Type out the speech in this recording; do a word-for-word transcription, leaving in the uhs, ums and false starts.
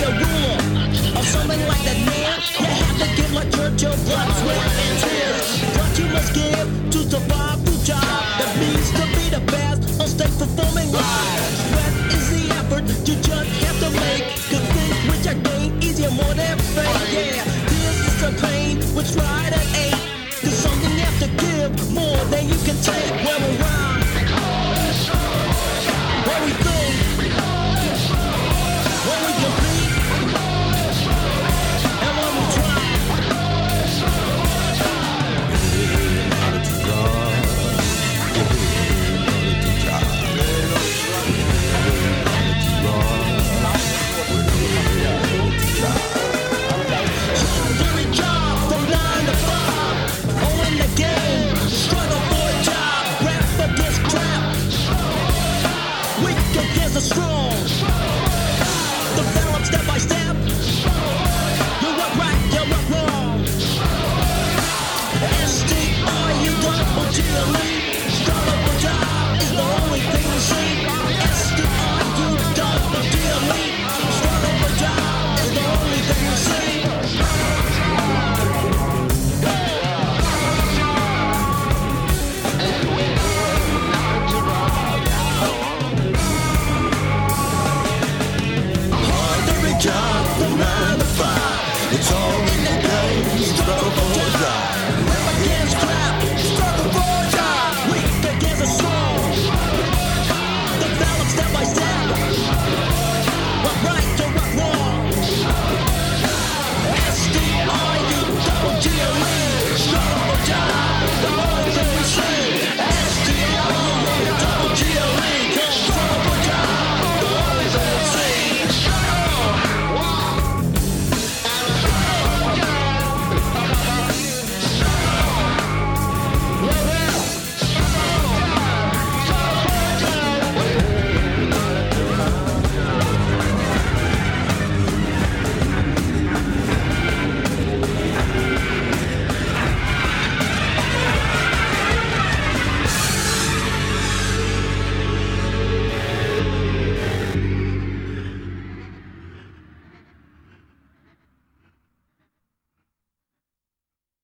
a ruler or something like that, man. You have to give like Churchill blood, sweat, and tears. What you must give to survive the job that means to be the best on stage performing live. Sweat is the effort you just have to make. Cause things which are gain easier more than fake. Yeah, this is the pain which right at eight. Cause something you have to give more than you can take. When we rhyme, when we think, when we compete, and when we try. Solitary job from nine to five. Oh, in the game, struggle for a job. Rap against trap, weak against the strong. Develop step by step.